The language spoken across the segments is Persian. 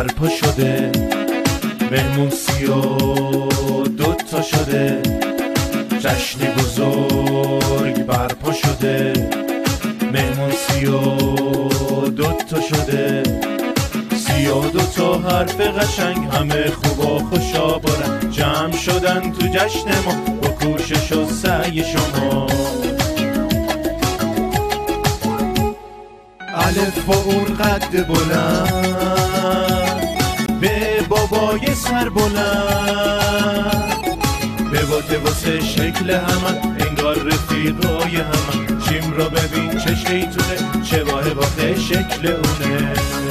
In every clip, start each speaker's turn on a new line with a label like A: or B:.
A: برپا شده، مهمون 32 شده، جشن بزرگ برپا شده، مهمون 32 شده، 32 حرف قشنگ همه خوب و خوشا بارن جمع شدن تو جشن ما با کوشش و سعی شما. الف با اون قد بلند به بابای سر بلند، به واسه شکل همن انگار رفیقای همن، شیم را ببین چه شیطونه چه واحد شکل اونه.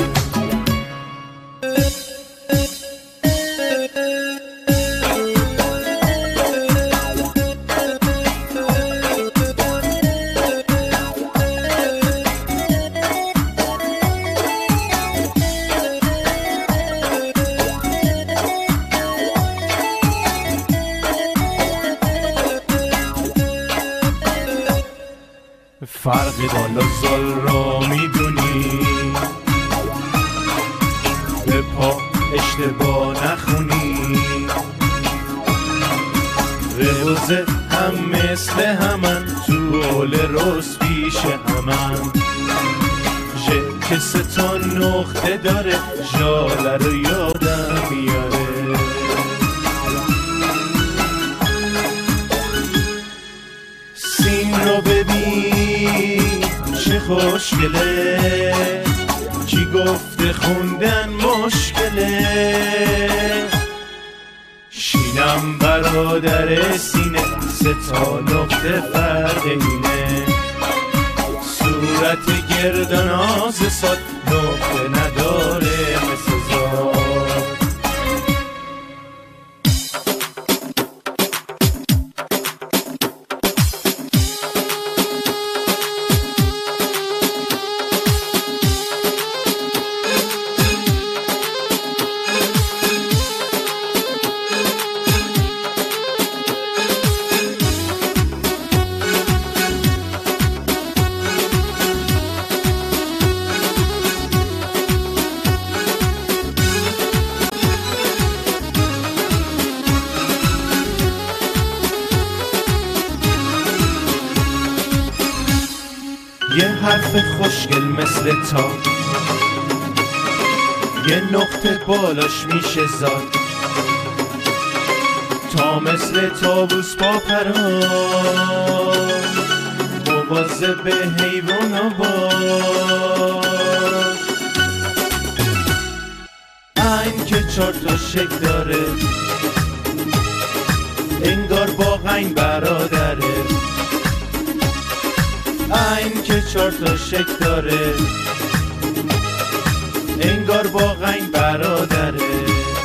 A: فرق دال و زل را میدونی، به پا اشتباه نخونی، روزه هم مثل همن تو اول روز پیش همن، که 3 تا نقطه داره ژاله رو یادم میاره. سین رو ببین چه خوشگله، کی گفته خوندن مشکله، شینم برادر سینه 3 تا نقطه فرق اینه، صورت گردان آز ساد نقطه نداره مثل زاد. یه حرف خوشگل مثل تا، یه نقطه بالاش میشه زاد، تا مثل تابوس با پران مواظب به حیوانا باش. این که 4 تا شکل داره انگار با غین برادره، این که 4 تا شکل داره انگار با غین برادره.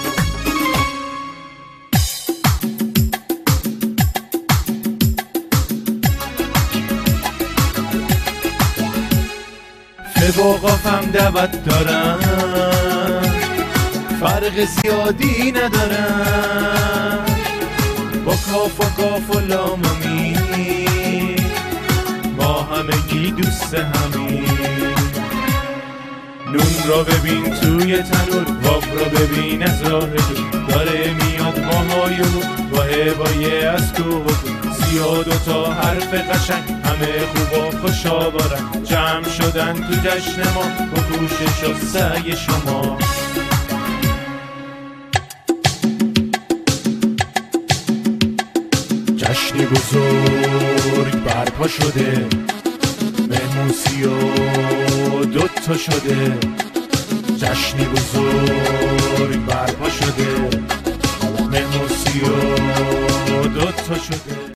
A: فوقافم دعوت دارم فرق زیادی ندارم، با کاف و کاف و لاممی ما همگی دوست همین. نون را ببین توی تنور، واب را ببین از راه دور، داره میاد ماهای رو با هوای از کوه و دور. 32 حرف قشنگ همه خوب و خوشا بارن جمع شدن تو جشن ما با کوشش و سعی شما. جشن بزرگ برپا شده، مهمون 32 شده، جشن بزرگ برپا شده، مهمون 32 شده.